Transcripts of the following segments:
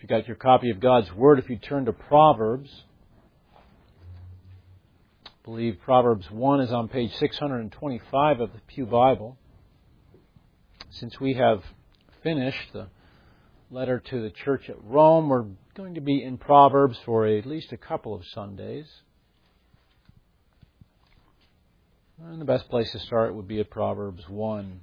you got your copy of God's Word, if you turn to Proverbs, I believe Proverbs 1 is on page 625 of the Pew Bible. Since we have finished the letter to the church at Rome, we're going to be in Proverbs for at least a couple of Sundays. And the best place to start would be at Proverbs 1.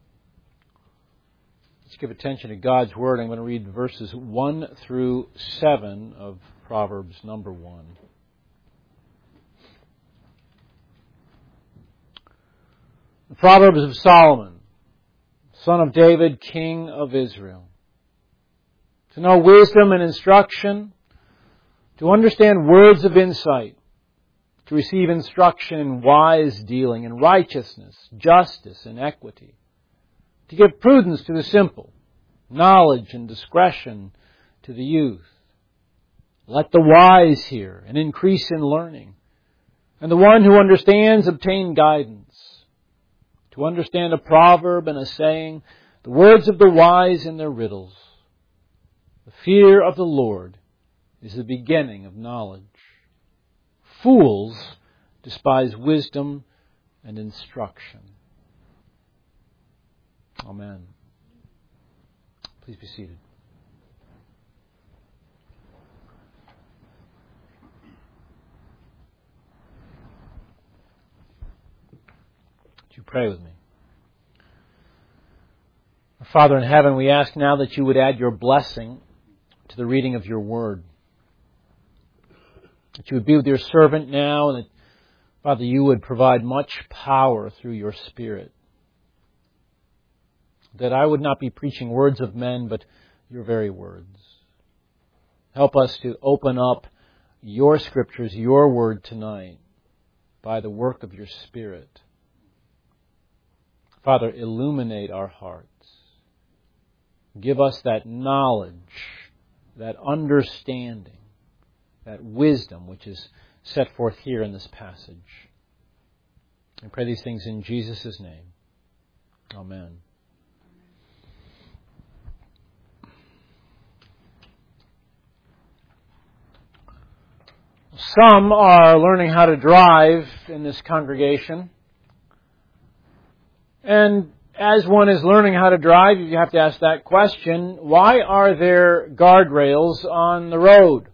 Let's give attention to God's Word. I'm going to read verses 1 through 7 of Proverbs number 1. The Proverbs of Solomon, son of David, king of Israel. To know wisdom and instruction, to understand words of insight, to receive instruction in wise dealing, in righteousness, justice, and equity, to give prudence to the simple, knowledge and discretion to the youth. Let the wise hear and increase in learning, and the one who understands obtain guidance. To understand a proverb and a saying, the words of the wise and their riddles. The fear of the Lord is the beginning of knowledge. Fools despise wisdom and instruction. Amen. Please be seated. Would you pray with me? Our Father in heaven, we ask now that you would add your blessing to the reading of your word. That you would be with your servant now, and that, Father, you would provide much power through your Spirit. That I would not be preaching words of men, but your very words. Help us to open up your Scriptures, your word tonight, by the work of your Spirit. Father, illuminate our hearts. Give us that knowledge, that understanding, that wisdom which is set forth here in this passage. I pray these things in Jesus' name. Amen. Some are learning how to drive in this congregation. And as one is learning how to drive, you have to ask that question, why are there guardrails on the road?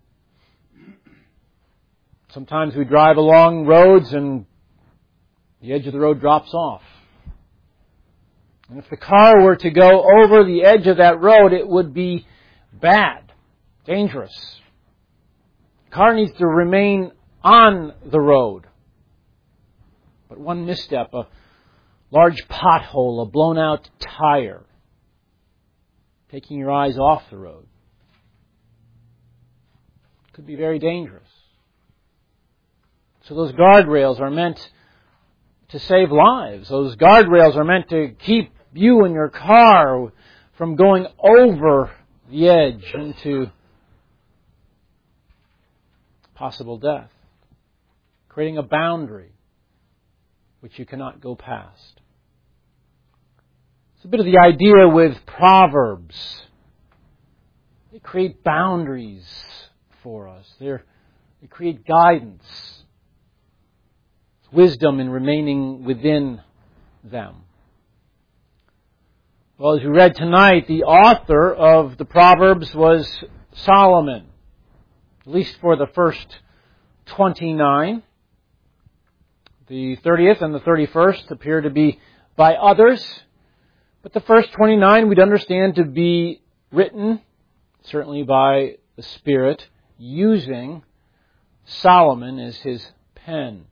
Sometimes we drive along roads and the edge of the road drops off. And if the car were to go over the edge of that road, it would be bad, dangerous. The car needs to remain on the road. But one misstep, a large pothole, a blown out tire, taking your eyes off the road, could be very dangerous. So those guardrails are meant to save lives. Those guardrails are meant to keep you and your car from going over the edge into possible death, creating a boundary which you cannot go past. It's a bit of the idea with Proverbs. They create boundaries for us. They create guidance. Wisdom in remaining within them. Well, as we read tonight, the author of the Proverbs was Solomon, at least for the first 29. The 30th and the 31st appear to be by others, but the first 29 we'd understand to be written, certainly by the Spirit, using Solomon as his pen.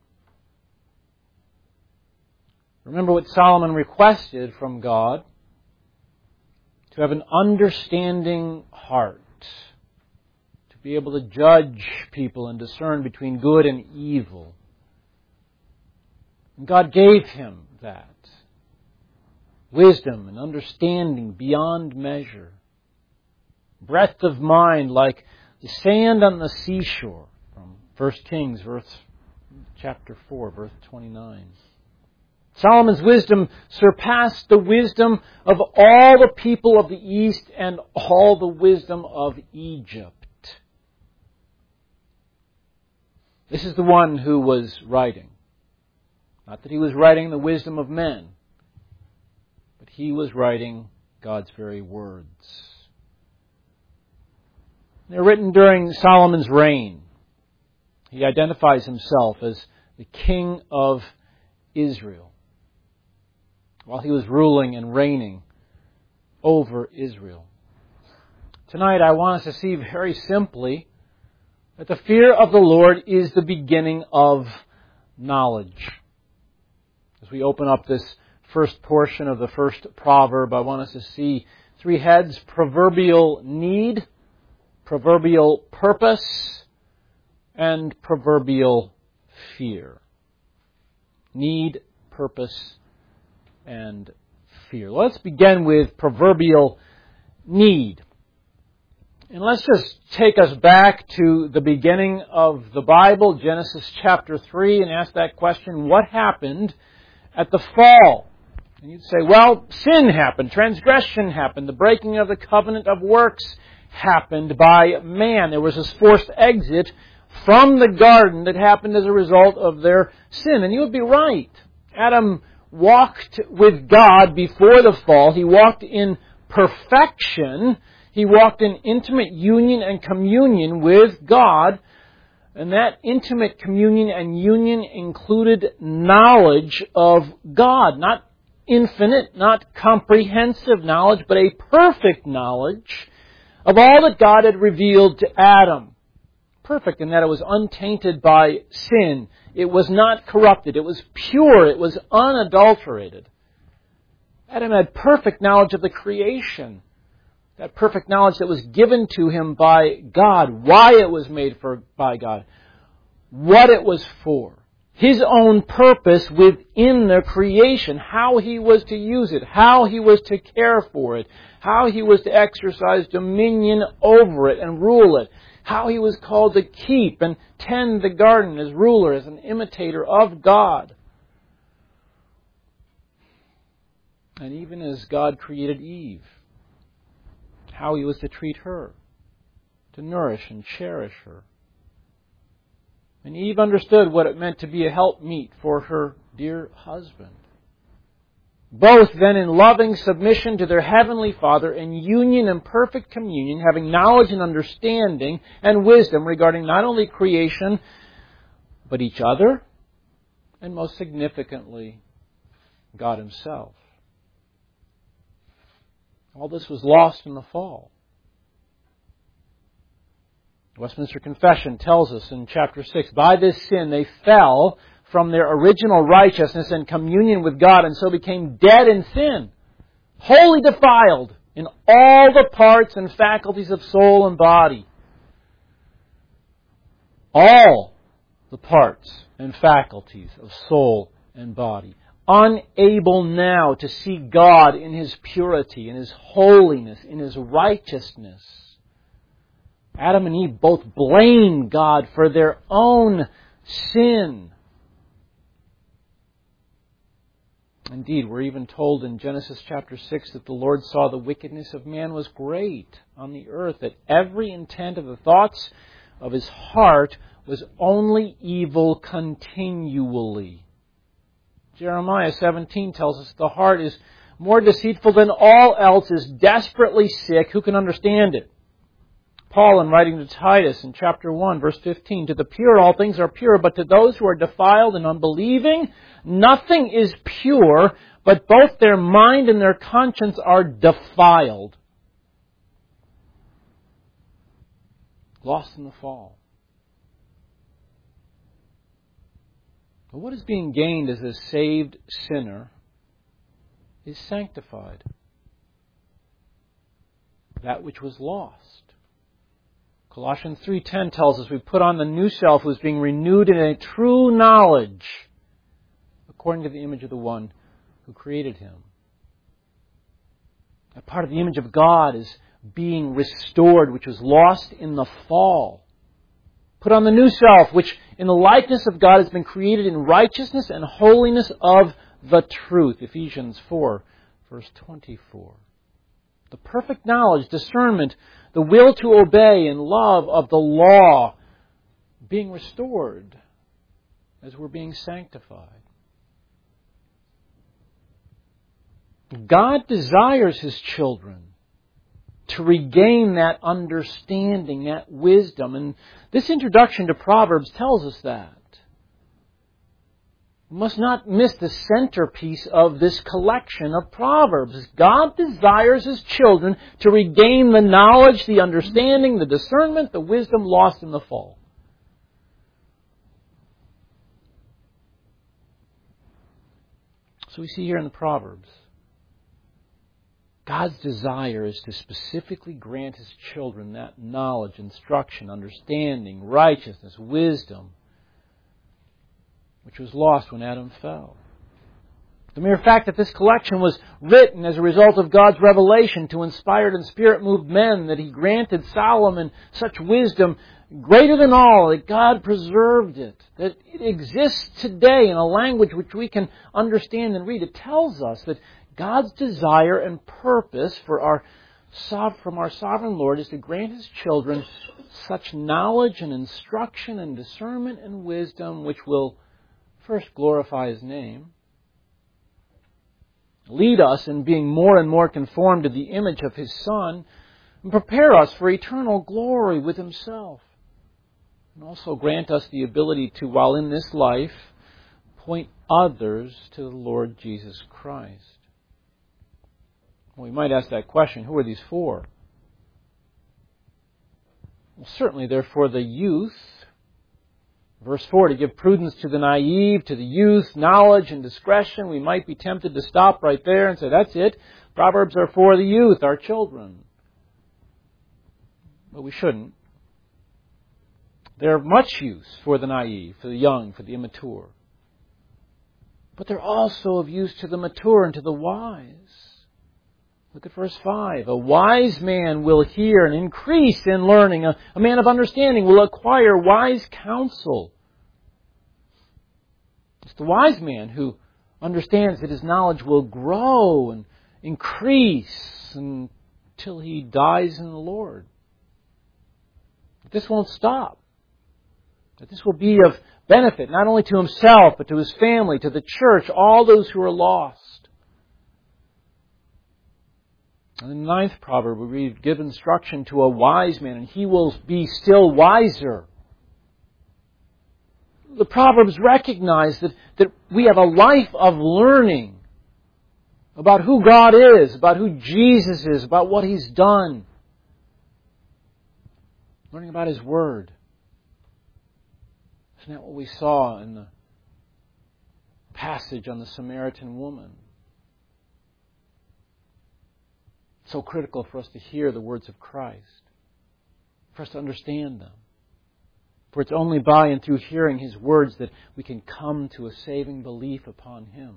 Remember what Solomon requested from God, to have an understanding heart, to be able to judge people and discern between good and evil. And God gave him that. Wisdom and understanding beyond measure. Breadth of mind like the sand on the seashore, from 1 Kings chapter 4, verse 29. Solomon's wisdom surpassed the wisdom of all the people of the East and all the wisdom of Egypt. This is the one who was writing. Not that he was writing the wisdom of men, but he was writing God's very words. They're written during Solomon's reign. He identifies himself as the king of Israel while he was ruling and reigning over Israel. Tonight I want us to see very simply that the fear of the Lord is the beginning of knowledge. As we open up this first portion of the first proverb, I want us to see three heads: proverbial need, proverbial purpose, and proverbial fear. Need, purpose, and fear. Let's begin with proverbial need. And let's just take us back to the beginning of the Bible, Genesis chapter 3, and ask that question: what happened at the fall? And you'd say, well, sin happened, transgression happened, the breaking of the covenant of works happened by man. There was this forced exit from the garden that happened as a result of their sin. And you would be right. Adam walked with God before the fall. He walked in perfection. He walked in intimate union and communion with God. And that intimate communion and union included knowledge of God. Not infinite, not comprehensive knowledge, but a perfect knowledge of all that God had revealed to Adam. Perfect in that it was untainted by sin. It was not corrupted. It was pure. It was unadulterated. Adam had perfect knowledge of the creation. That perfect knowledge that was given to him by God. Why it was made by God. What it was for. His own purpose within the creation. How he was to use it. How he was to care for it. How he was to exercise dominion over it and rule it. How he was called to keep and tend the garden as ruler, as an imitator of God. And even as God created Eve, how he was to treat her, to nourish and cherish her. And Eve understood what it meant to be a helpmeet for her dear husband. Both then in loving submission to their heavenly Father, in union and perfect communion, having knowledge and understanding and wisdom regarding not only creation, but each other, and most significantly, God Himself. All this was lost in the fall. Westminster Confession tells us in chapter 6, by this sin they fell from their original righteousness and communion with God, and so became dead in sin, wholly defiled in all the parts and faculties of soul and body. All the parts and faculties of soul and body. Unable now to see God in His purity, in His holiness, in His righteousness. Adam and Eve both blamed God for their own sin. Indeed, we're even told in Genesis chapter 6 that the Lord saw the wickedness of man was great on the earth, that every intent of the thoughts of his heart was only evil continually. Jeremiah 17 tells us the heart is more deceitful than all else, is desperately sick. Who can understand it? Paul, in writing to Titus in chapter 1, verse 15, to the pure all things are pure, but to those who are defiled and unbelieving, nothing is pure, but both their mind and their conscience are defiled. Lost in the fall. But what is being gained as a saved sinner is sanctified. That which was lost. Colossians 3:10 tells us we put on the new self who is being renewed in a true knowledge according to the image of the one who created him. A part of the image of God is being restored, which was lost in the fall. Put on the new self, which in the likeness of God has been created in righteousness and holiness of the truth. Ephesians 4, verse 24. The perfect knowledge, discernment, the will to obey and love of the law being restored as we're being sanctified. God desires His children to regain that understanding, that wisdom. And this introduction to Proverbs tells us that. We must not miss the centerpiece of this collection of Proverbs. God desires His children to regain the knowledge, the understanding, the discernment, the wisdom lost in the fall. So we see here in the Proverbs, God's desire is to specifically grant His children that knowledge, instruction, understanding, righteousness, wisdom, which was lost when Adam fell. The mere fact that this collection was written as a result of God's revelation to inspired and Spirit-moved men, that He granted Solomon such wisdom greater than all, that God preserved it, that it exists today in a language which we can understand and read. It tells us that God's desire and purpose from our sovereign Lord is to grant His children such knowledge and instruction and discernment and wisdom which will first glorify His name, lead us in being more and more conformed to the image of His Son, and prepare us for eternal glory with Himself. And also grant us the ability to, while in this life, point others to the Lord Jesus Christ. Well, we might ask that question, who are these for? Well, certainly they're for the youth. Verse 4, to give prudence to the naive, to the youth, knowledge and discretion. We might be tempted to stop right there and say, that's it. Proverbs are for the youth, our children. But we shouldn't. They're of much use for the naive, for the young, for the immature. But they're also of use to the mature and to the wise. Look at verse 5. A wise man will hear and increase in learning. A man of understanding will acquire wise counsel. It's the wise man who understands that his knowledge will grow and increase until he dies in the Lord. But this won't stop. That this will be of benefit not only to himself, but to his family, to the church, all those who are lost. And in the 9th proverb, we read, give instruction to a wise man, and he will be still wiser. The Proverbs recognize that we have a life of learning about who God is, about who Jesus is, about what He's done. Learning about His Word. Isn't that what we saw in the passage on the Samaritan woman? So critical for us to hear the words of Christ, for us to understand them. For it's only by and through hearing His words that we can come to a saving belief upon Him.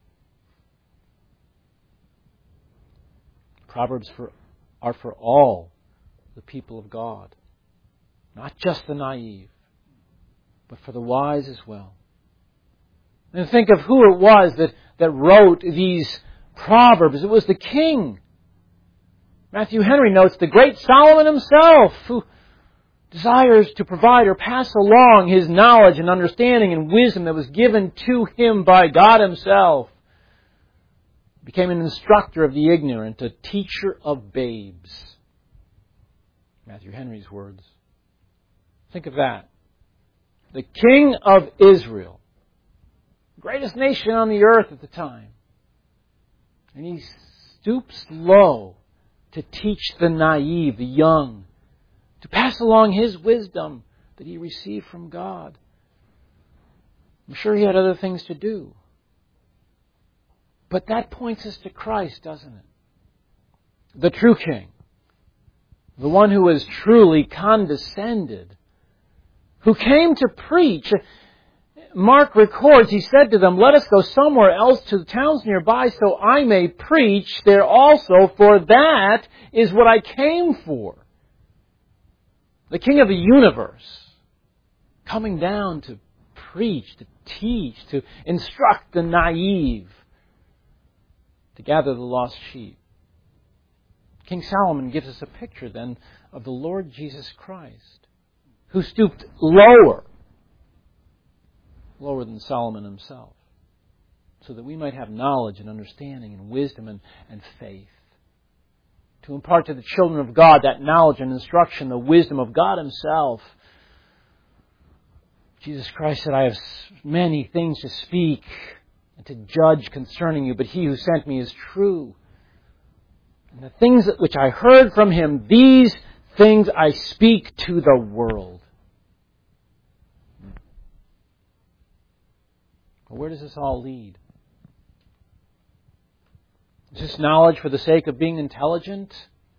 Proverbs are for all the people of God, not just the naive, but for the wise as well. And think of who it was that wrote these Proverbs. It was the king. Matthew Henry notes the great Solomon himself, who desires to provide or pass along his knowledge and understanding and wisdom that was given to him by God Himself, became an instructor of the ignorant, a teacher of babes. Matthew Henry's words. Think of that. The king of Israel, greatest nation on the earth at the time, and he stoops low to teach the naive, the young, to pass along His wisdom that He received from God. I'm sure He had other things to do. But that points us to Christ, doesn't it? The true King. The one who has truly condescended. Who came to preach. Mark records, he said to them, let us go somewhere else to the towns nearby so I may preach there also, for that is what I came for. The King of the universe coming down to preach, to teach, to instruct the naive, to gather the lost sheep. King Solomon gives us a picture then of the Lord Jesus Christ, who stooped lower than Solomon himself, so that we might have knowledge and understanding and wisdom and faith. To impart to the children of God that knowledge and instruction, the wisdom of God Himself. Jesus Christ said, I have many things to speak and to judge concerning you, but He who sent me is true. And the things which I heard from Him, these things I speak to the world. Well, where does this all lead? Is this knowledge for the sake of being intelligent?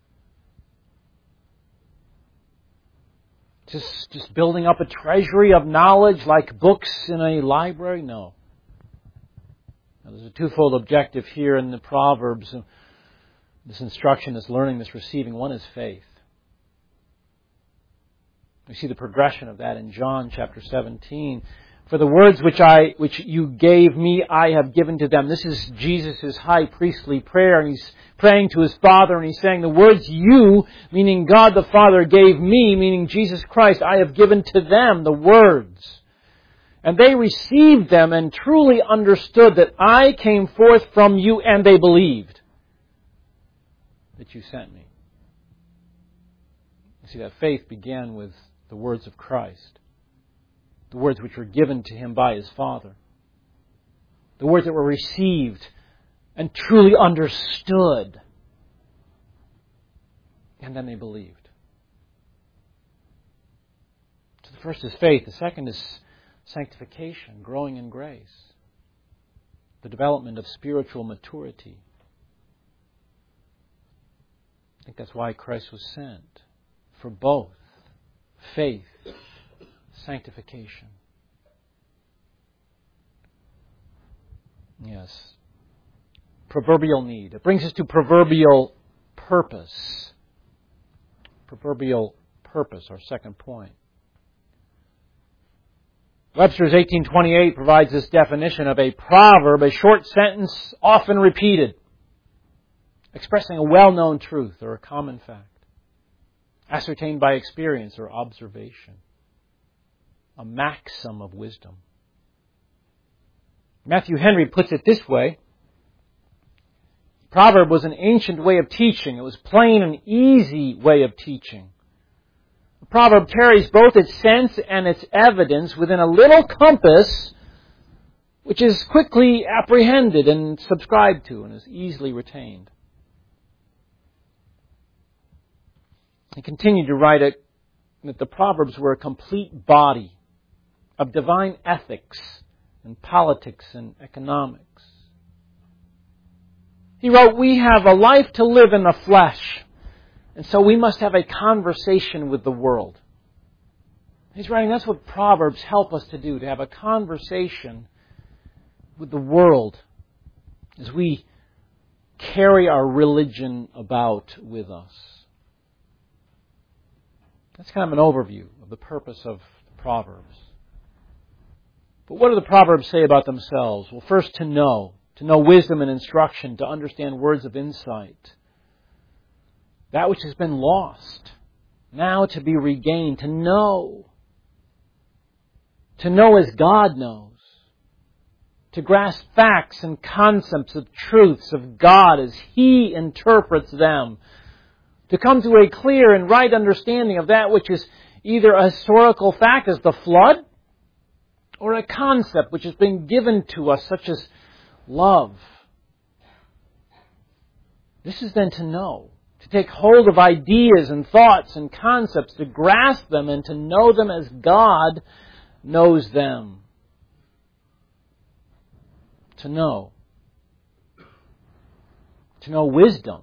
Just building up a treasury of knowledge like books in a library? No. Now, there's a twofold objective here in the Proverbs. This instruction, this learning, this receiving. One is faith. We see the progression of that in John chapter 17. For the words which you gave me, I have given to them. This is Jesus' high priestly prayer, and He's praying to His Father, and He's saying, the words you, meaning God the Father, gave me, meaning Jesus Christ, I have given to them, the words. And they received them and truly understood that I came forth from you, and they believed that you sent me. You see, that faith began with the words of Christ. The words which were given to Him by His Father. The words that were received and truly understood. And then they believed. So the first is faith. The second is sanctification, growing in grace. The development of spiritual maturity. I think that's why Christ was sent. For both faith, sanctification. Yes. Proverbial need. It brings us to proverbial purpose. Proverbial purpose, our second point. Webster's 1828 provides this definition of a proverb, a short sentence often repeated, expressing a well-known truth or a common fact, ascertained by experience or observation. A maxim of wisdom. Matthew Henry puts it this way. Proverb was an ancient way of teaching. It was plain and easy way of teaching. A proverb carries both its sense and its evidence within a little compass, which is quickly apprehended and subscribed to and is easily retained. He continued to write that the Proverbs were a complete body of divine ethics and politics and economics. He wrote, we have a life to live in the flesh, and so we must have a conversation with the world. He's writing, that's what Proverbs help us to do, to have a conversation with the world as we carry our religion about with us. That's kind of an overview of the purpose of the Proverbs. But what do the Proverbs say about themselves? Well, first, to know wisdom and instruction, to understand words of insight. That which has been lost, now to be regained, to know as God knows, to grasp facts and concepts of truths of God as He interprets them, to come to a clear and right understanding of that which is either a historical fact as the flood, or a concept which has been given to us, such as love. This is then to know, to take hold of ideas and thoughts and concepts, to grasp them and to know them as God knows them. To know wisdom.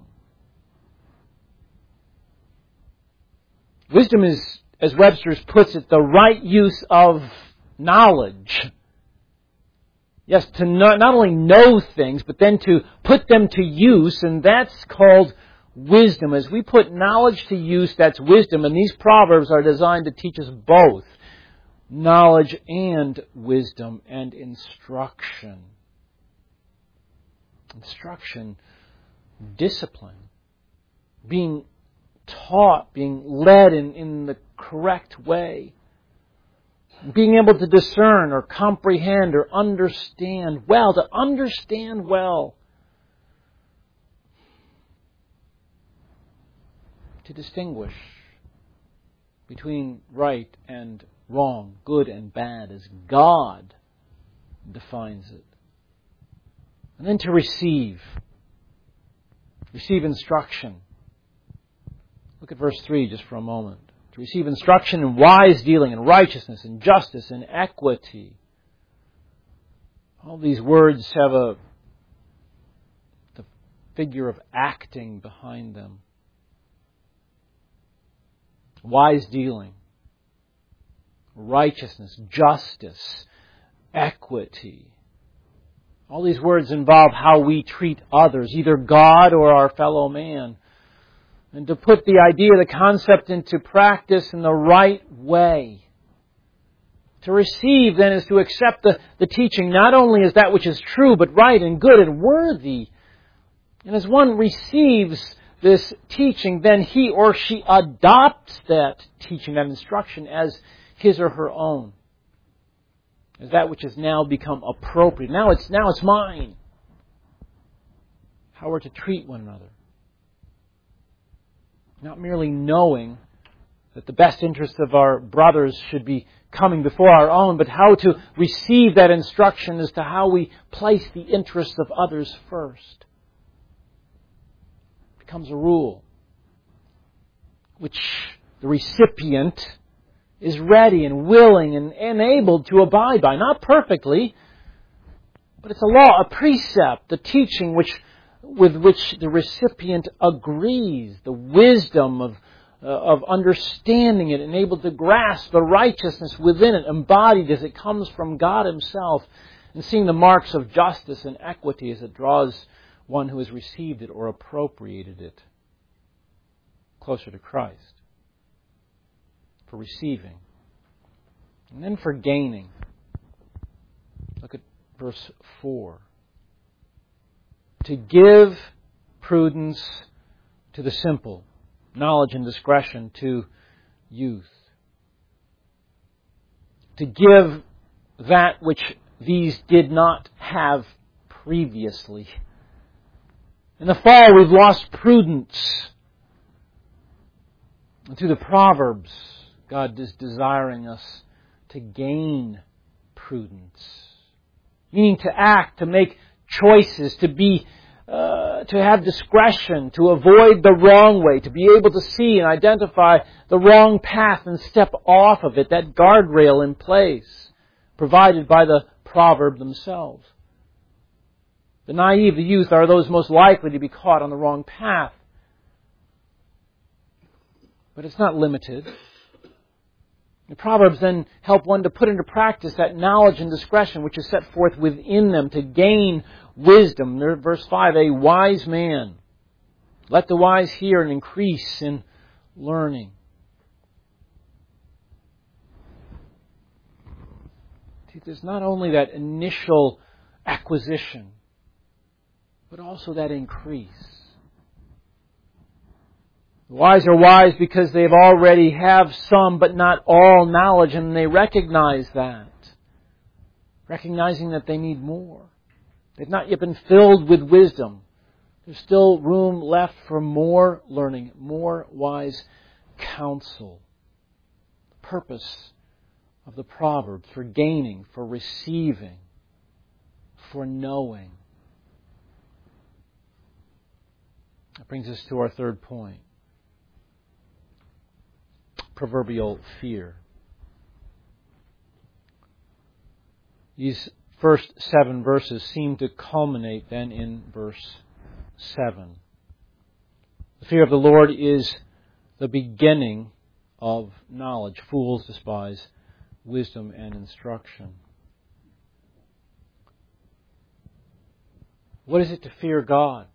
Wisdom is, as Webster puts it, the right use of knowledge. Yes, to not only know things, but then to put them to use, and that's called wisdom. As we put knowledge to use, that's wisdom, and these Proverbs are designed to teach us both. knowledge and wisdom and instruction. Instruction, discipline, being taught, being led in the correct way, being able to discern or comprehend or understand well, to understand well, to distinguish between right and wrong, good and bad, as God defines it. And then to receive instruction. Look at verse 3 just for a moment. To receive instruction in wise dealing, in righteousness, in justice, in equity. All these words have the figure of acting behind them. Wise dealing, righteousness, justice, equity. All these words involve how we treat others, either God or our fellow man. And to put the idea, the concept into practice in the right way. To receive, then, is to accept the teaching not only as that which is true, but right and good and worthy. And as one receives this teaching, then he or she adopts that teaching, that instruction, as his or her own. As that which has now become appropriate. Now it's mine. How we're to treat one another. Not merely knowing that the best interests of our brothers should be coming before our own, but how to receive that instruction as to how we place the interests of others first. It becomes a rule which the recipient is ready and willing and able to abide by. Not perfectly, but it's a law, a precept, the teaching with which the recipient agrees, the wisdom of understanding it and able to grasp the righteousness within it, embodied as it comes from God Himself, and seeing the marks of justice and equity as it draws one who has received it or appropriated it closer to Christ. For receiving. And then for gaining. Look at verse 4. To give prudence to the simple, knowledge and discretion to youth. To give that which these did not have previously. In the fall, we've lost prudence. And through the Proverbs, God is desiring us to gain prudence. Meaning to act, to make choices, to have discretion, to avoid the wrong way, to be able to see and identify the wrong path and step off of it, that guardrail in place, provided by the proverb themselves. The naive, the youth, are those most likely to be caught on the wrong path. But it's not limited. The Proverbs then help one to put into practice that knowledge and discretion which is set forth within them to gain wisdom. Verse 5, a wise man. Let the wise hear and increase in learning. See, there's not only that initial acquisition, but also that increase. The wise are wise because they already have some, but not all knowledge, and they recognize that. Recognizing that they need more. They've not yet been filled with wisdom. There's still room left for more learning, more wise counsel. The purpose of the Proverbs for gaining, for receiving, for knowing. That brings us to our third point. Proverbial fear. These first 7 verses seem to culminate then in verse 7. The fear of the Lord is the beginning of knowledge. Fools despise wisdom and instruction. What is it to fear God?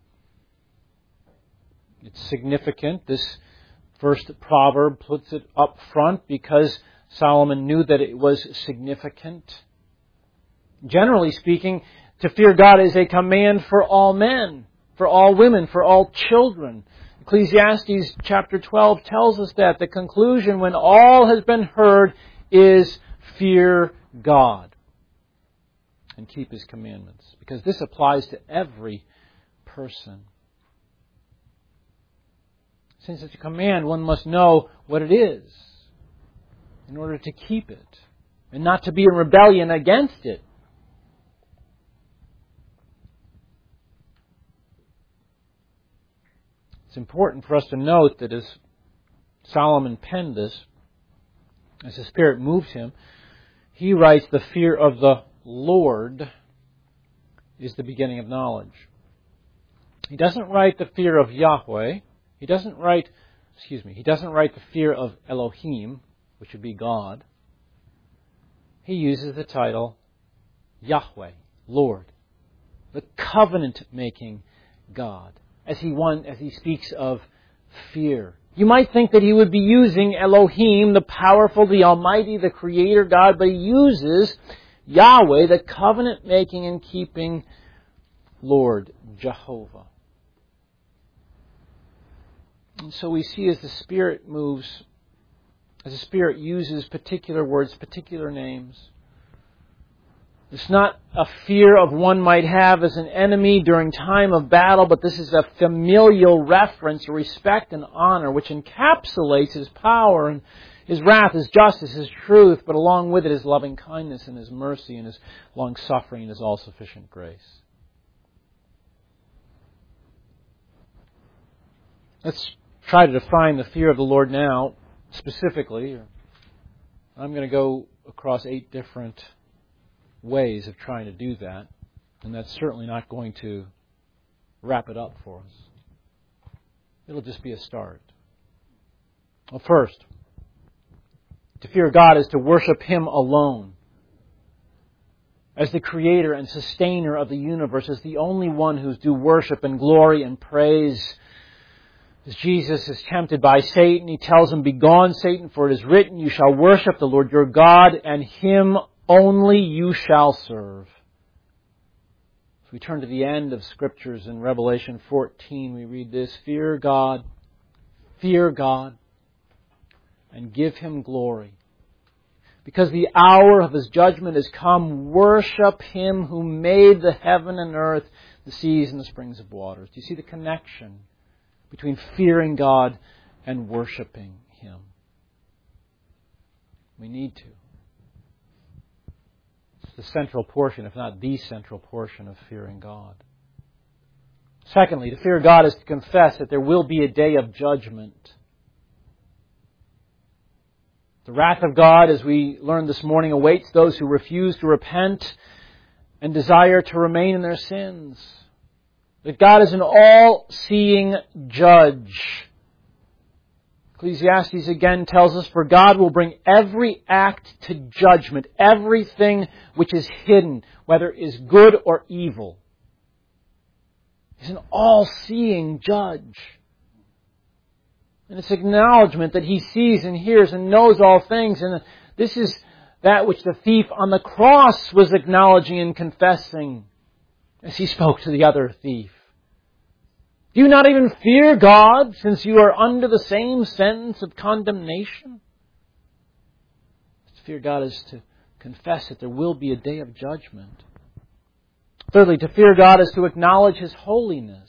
It's significant. This first proverb puts it up front because Solomon knew that it was significant. Generally speaking, to fear God is a command for all men, for all women, for all children. Ecclesiastes chapter 12 tells us that the conclusion when all has been heard is fear God and keep His commandments, because this applies to every person. Since it's a command, one must know what it is in order to keep it and not to be in rebellion against it. It's important for us to note that as Solomon penned this, as the Spirit moved him, he writes, the fear of the Lord is the beginning of knowledge. He doesn't write the fear of Yahweh. He doesn't write the fear of Elohim, which would be God. He uses the title Yahweh, Lord, the covenant-making God, as he speaks of fear. You might think that he would be using Elohim, the powerful, the almighty, the creator God, but he uses Yahweh, the covenant-making and keeping Lord, Jehovah. And so we see as the Spirit moves, as the Spirit uses particular words, particular names, it's not a fear of one might have as an enemy during time of battle, but this is a familial reference, respect and honor, which encapsulates His power and His wrath, His justice, His truth, but along with it His loving kindness and His mercy and His long-suffering and His all-sufficient grace. Let's try to define the fear of the Lord now, specifically. I'm going to go across 8 different ways of trying to do that, and that's certainly not going to wrap it up for us. It'll just be a start. Well, first, to fear God is to worship Him alone as the creator and sustainer of the universe, as the only one who's due worship and glory and praise. As Jesus is tempted by Satan, He tells him, "Begone, Satan, for it is written, you shall worship the Lord your God, and Him only you shall serve." If we turn to the end of Scriptures in Revelation 14, we read this, fear God, and give Him glory. Because the hour of His judgment has come, worship Him who made the heaven and earth, the seas and the springs of waters. Do you see the connection between fearing God and worshiping Him? We need to. It's the central portion, if not the central portion, of fearing God. Secondly, to fear God is to confess that there will be a day of judgment. The wrath of God, as we learned this morning, awaits those who refuse to repent and desire to remain in their sins. That God is an all-seeing judge. Ecclesiastes again tells us, for God will bring every act to judgment, everything which is hidden, whether it is good or evil. He's an all-seeing judge. And it's acknowledgement that He sees and hears and knows all things. And this is that which the thief on the cross was acknowledging and confessing as he spoke to the other thief. Do you not even fear God, since you are under the same sentence of condemnation? To fear God is to confess that there will be a day of judgment. Thirdly, to fear God is to acknowledge His holiness.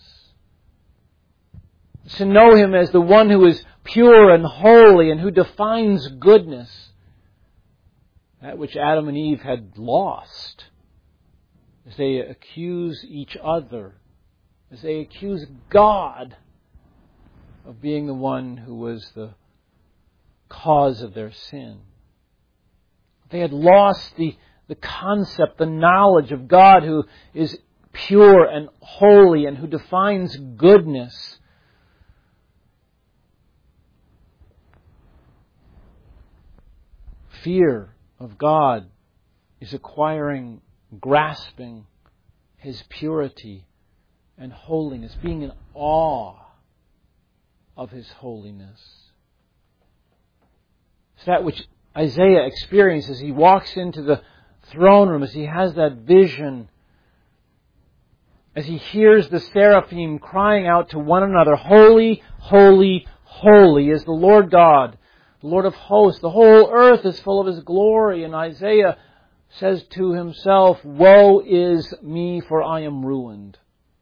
It's to know Him as the one who is pure and holy and who defines goodness. That which Adam and Eve had lost as they accuse each other, as they accuse God of being the one who was the cause of their sin. They had lost the concept, the knowledge of God who is pure and holy and who defines goodness. Fear of God is grasping His purity and holiness, being in awe of His holiness. It's that which Isaiah experiences. He walks into the throne room as he has that vision, as he hears the seraphim crying out to one another, "Holy, holy, holy is the Lord God, the Lord of hosts. The whole earth is full of His glory." And Isaiah says to himself, "Woe is me, for I am ruined."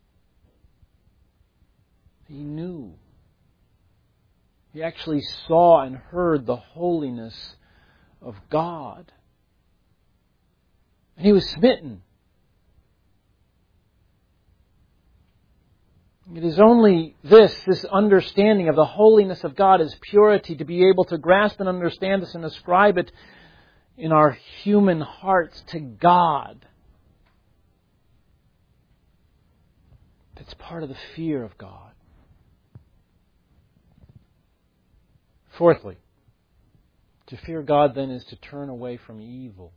He knew. He actually saw and heard the holiness of God. And he was smitten. It is only this understanding of the holiness of God, His purity, to be able to grasp and understand this and ascribe it in our human hearts to God. That's part of the fear of God. Fourthly, to fear God then is to turn away from evil.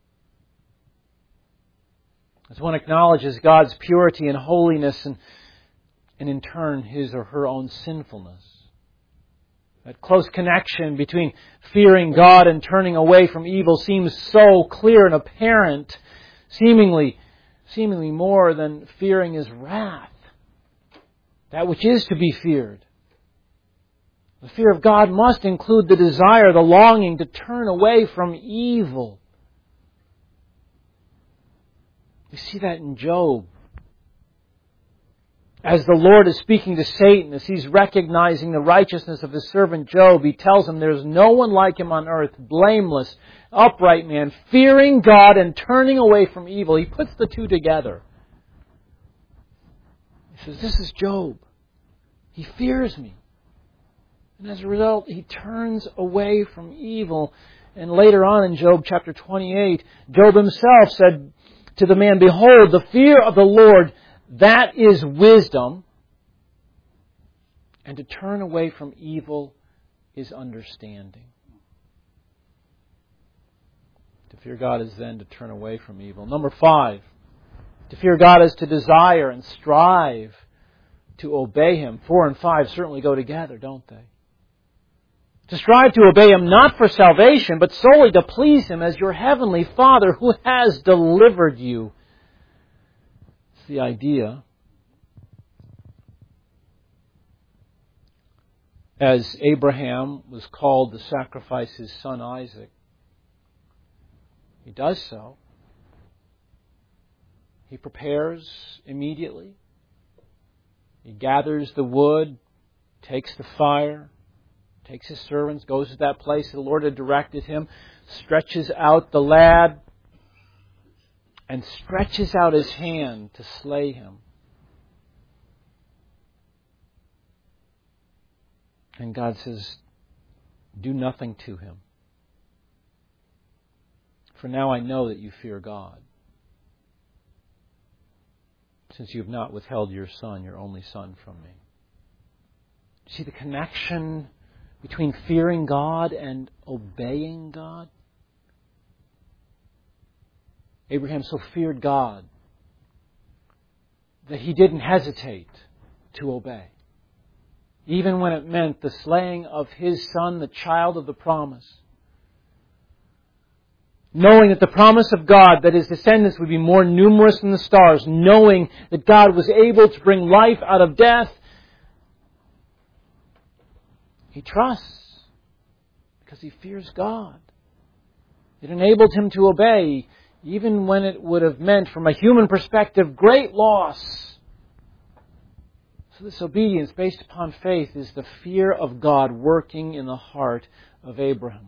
As one acknowledges God's purity and holiness and in turn his or her own sinfulness. That close connection between fearing God and turning away from evil seems so clear and apparent, seemingly more than fearing His wrath, that which is to be feared. The fear of God must include the desire, the longing to turn away from evil. We see that in Job. As the Lord is speaking to Satan, as he's recognizing the righteousness of his servant Job, he tells him there's no one like him on earth, blameless, upright man, fearing God and turning away from evil. He puts the two together. He says, this is Job. He fears me. And as a result, he turns away from evil. And later on in Job chapter 28, Job himself said to the man, "Behold, the fear of the Lord, that is wisdom, and to turn away from evil is understanding." To fear God is then to turn away from evil. Number 5, to fear God is to desire and strive to obey Him. 4 and 5 certainly go together, don't they? To strive to obey Him not for salvation, but solely to please Him as your heavenly Father who has delivered you. It's the idea. As Abraham was called to sacrifice his son Isaac, he does so. He prepares immediately. He gathers the wood, takes the fire, takes his servants, goes to that place the Lord had directed him, stretches out the lad, and stretches out his hand to slay him. And God says, "Do nothing to him. For now I know that you fear God, since you have not withheld your son, your only son, from me." See the connection between fearing God and obeying God? Abraham so feared God that he didn't hesitate to obey, even when it meant the slaying of his son, the child of the promise. Knowing that the promise of God, that his descendants would be more numerous than the stars, knowing that God was able to bring life out of death, he trusts because he fears God. It enabled him to obey, even when it would have meant, from a human perspective, great loss. So this obedience based upon faith is the fear of God working in the heart of Abraham.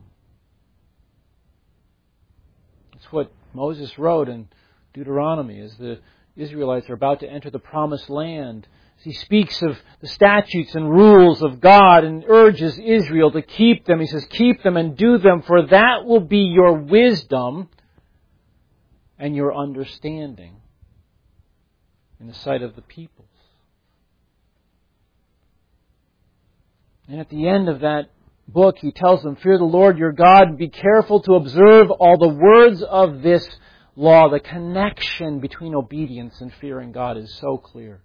It's what Moses wrote in Deuteronomy as the Israelites are about to enter the promised land. He speaks of the statutes and rules of God and urges Israel to keep them. He says, "Keep them and do them, for that will be your wisdom and your understanding in the sight of the peoples." And at the end of that book, he tells them, "Fear the Lord your God and be careful to observe all the words of this law." The connection between obedience and fearing God is so clear.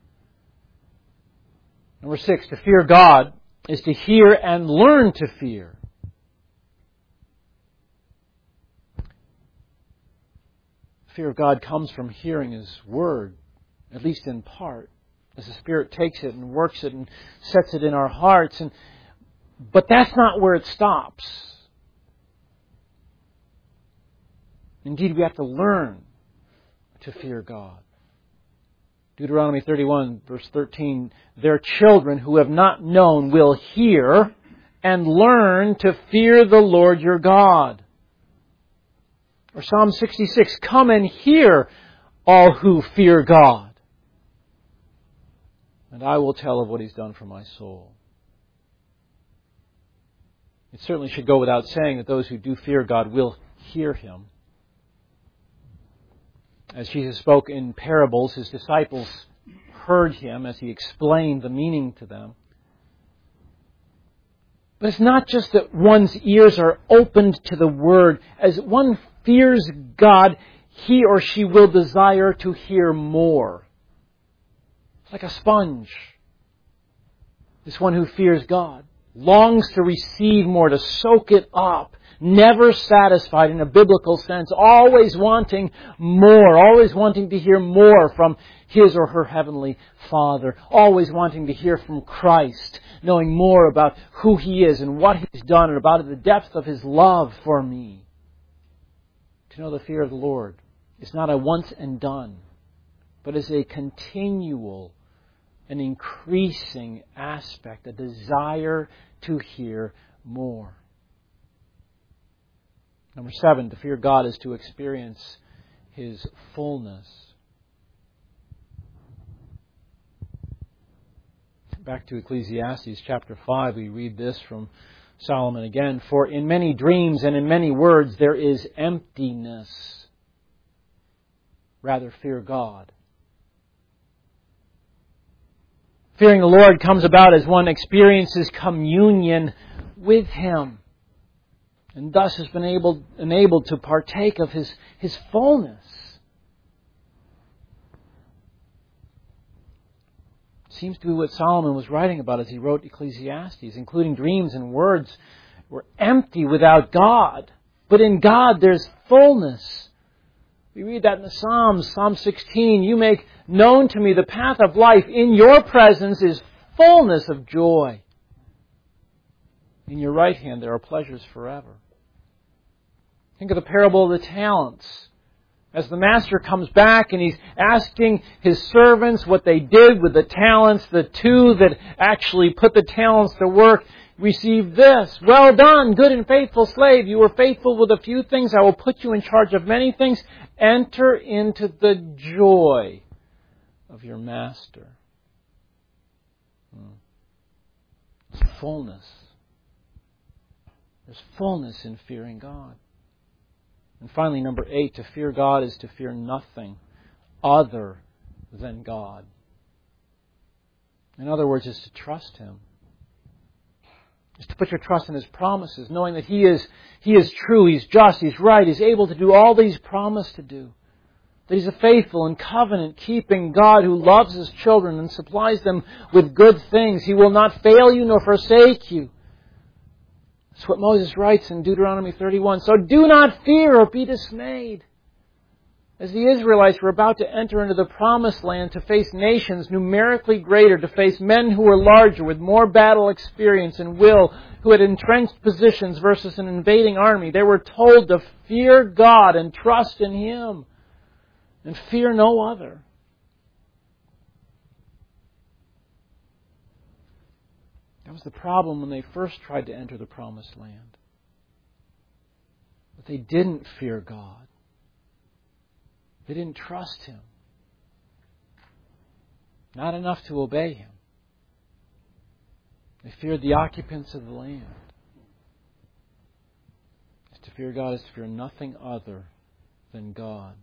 Number 6, to fear God is to hear and learn to fear. Fear of God comes from hearing His Word, at least in part, as the Spirit takes it and works it and sets it in our hearts. But that's not where it stops. Indeed, we have to learn to fear God. Deuteronomy 31, verse 13, their children who have not known will hear and learn to fear the Lord your God. Or Psalm 66, come and hear, all who fear God, and I will tell of what He's done for my soul. It certainly should go without saying that those who do fear God will hear Him. As Jesus spoke in parables, His disciples heard Him as He explained the meaning to them. But it's not just that one's ears are opened to the Word. As one fears God, he or she will desire to hear more. It's like a sponge. This one who fears God longs to receive more, to soak it up, never satisfied in a biblical sense, always wanting more, always wanting to hear more from his or her Heavenly Father, always wanting to hear from Christ, knowing more about who He is and what He's done and about the depth of His love for me. To know the fear of the Lord is not a once and done, but is a continual an increasing aspect, a desire to hear more. Number 7, to fear God is to experience His fullness. Back to Ecclesiastes chapter 5, we read this from Solomon again. For in many dreams and in many words there is emptiness. Rather fear God. Fearing the Lord comes about as one experiences communion with Him, and thus has been enabled to partake of His fullness. It seems to be what Solomon was writing about as he wrote Ecclesiastes, including dreams and words were empty without God. But in God there's fullness. We read that in the Psalms, Psalm 16, you make known to me the path of life. In your presence is fullness of joy. In your right hand there are pleasures forever. Think of the parable of the talents. As the master comes back and he's asking his servants what they did with the talents, the two that actually put the talents to work receive this. Well done, good and faithful slave. You were faithful with a few things. I will put you in charge of many things. Enter into the joy of your master. There's fullness. There's fullness in fearing God. And finally, number 8, to fear God is to fear nothing other than God. In other words, is to trust Him. Is to put your trust in His promises, knowing that He is true, He's just, He's right, He's able to do all that He's promised to do. That He's a faithful and covenant-keeping God who loves His children and supplies them with good things. He will not fail you nor forsake you. That's what Moses writes in Deuteronomy 31. So do not fear or be dismayed. As the Israelites were about to enter into the promised land to face nations numerically greater, to face men who were larger with more battle experience and will, who had entrenched positions versus an invading army, they were told to fear God and trust in Him and fear no other. That was the problem when they first tried to enter the promised land. But they didn't fear God. They didn't trust Him. Not enough to obey Him. They feared the occupants of the land. To fear God is to fear nothing other than God.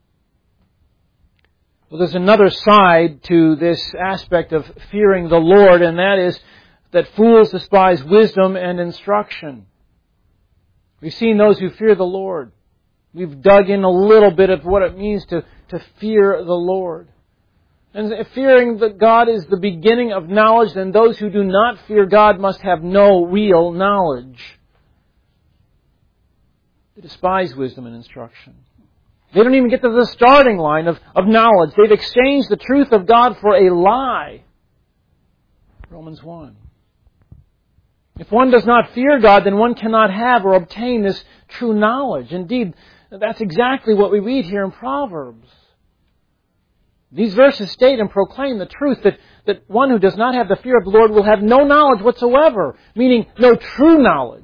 Well, there's another side to this aspect of fearing the Lord, and that is that fools despise wisdom and instruction. We've seen those who fear the Lord. We've dug in a little bit of what it means to fear the Lord. And fearing that God is the beginning of knowledge, then those who do not fear God must have no real knowledge. They despise wisdom and instruction. They don't even get to the starting line of knowledge. They've exchanged the truth of God for a lie. Romans 1. If one does not fear God, then one cannot have or obtain this true knowledge. Indeed, that's exactly what we read here in Proverbs. These verses state and proclaim the truth that one who does not have the fear of the Lord will have no knowledge whatsoever, meaning no true knowledge.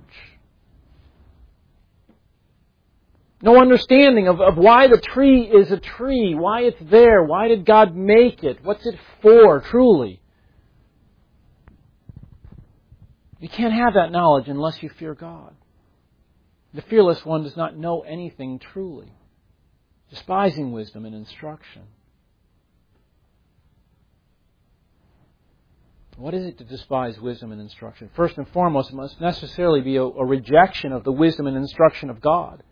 No understanding of why the tree is a tree, why it's there, why did God make it, what's it for, truly. You can't have that knowledge unless you fear God. The fearless one does not know anything truly, despising wisdom and instruction. What is it to despise wisdom and instruction? First and foremost, it must necessarily be a rejection of the wisdom and instruction of God.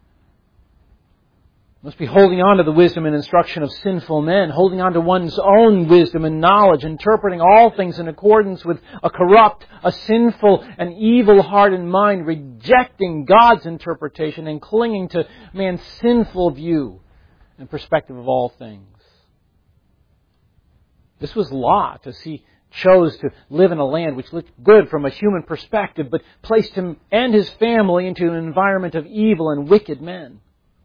It must be holding on to the wisdom and instruction of sinful men, holding on to one's own wisdom and knowledge, interpreting all things in accordance with a corrupt, a sinful, and evil-hearted mind, rejecting God's interpretation and clinging to man's sinful view and perspective of all things. This was Lot, as he chose to live in a land which looked good from a human perspective, but placed him and his family into an environment of evil and wicked men.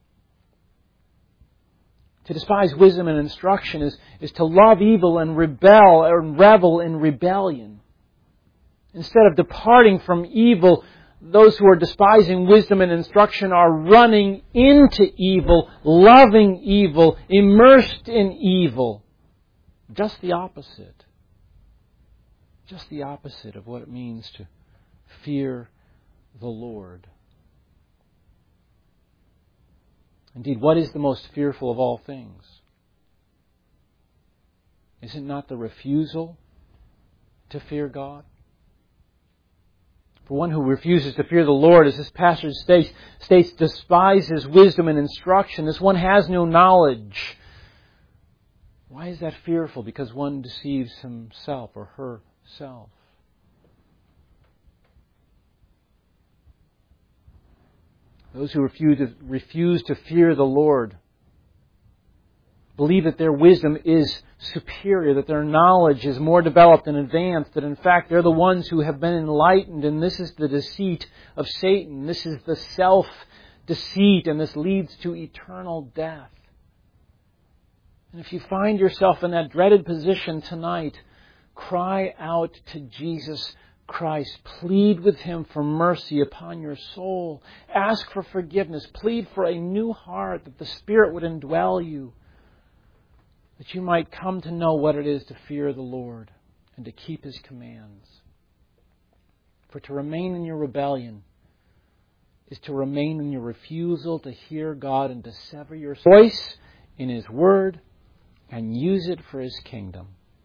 To despise wisdom and instruction is to love evil and rebel or revel in rebellion. Instead of departing from evil, those who are despising wisdom and instruction are running into evil, loving evil, immersed in evil. Just the opposite. Just the opposite of what it means to fear the Lord. Indeed, what is the most fearful of all things? Is it not the refusal to fear God? For one who refuses to fear the Lord, as this passage states, despises wisdom and instruction. This one has no knowledge. Why is that fearful? Because one deceives himself or herself. Those who refuse to fear the Lord believe that their wisdom is superior, that their knowledge is more developed and advanced, that in fact they're the ones who have been enlightened, and this is the deceit of Satan. This is the self-deceit, and this leads to eternal death. And if you find yourself in that dreaded position tonight, cry out to Jesus Christ. Plead with Him for mercy upon your soul. Ask for forgiveness. Plead for a new heart, that the Spirit would indwell you, that you might come to know what it is to fear the Lord and to keep His commands. For to remain in your rebellion is to remain in your refusal to hear God and to sever your voice in His Word and use it for His kingdom.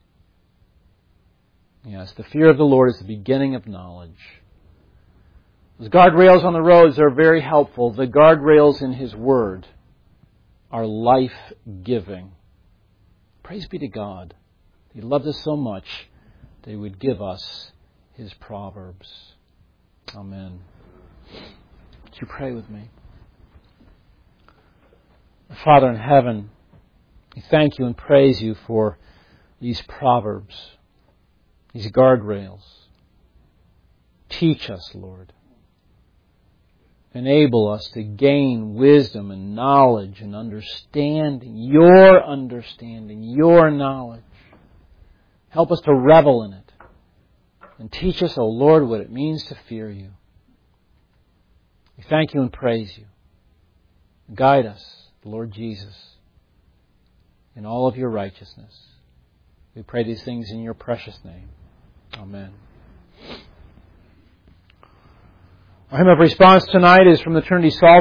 Yes, the fear of the Lord is the beginning of knowledge. Those guardrails on the roads are very helpful. The guardrails in His Word are life-giving. Praise be to God. He loved us so much that He would give us His Proverbs. Amen. Would you pray with me? Father in heaven, we thank You and praise You for these Proverbs, these guardrails. Teach us, Lord. Enable us to gain wisdom and knowledge and understanding, Your knowledge. Help us to revel in it. And teach us, O Lord, what it means to fear You. We thank You and praise You. Guide us, Lord Jesus, in all of Your righteousness. We pray these things in Your precious name. Amen. Our hymn of response tonight is from the Trinity Psalter.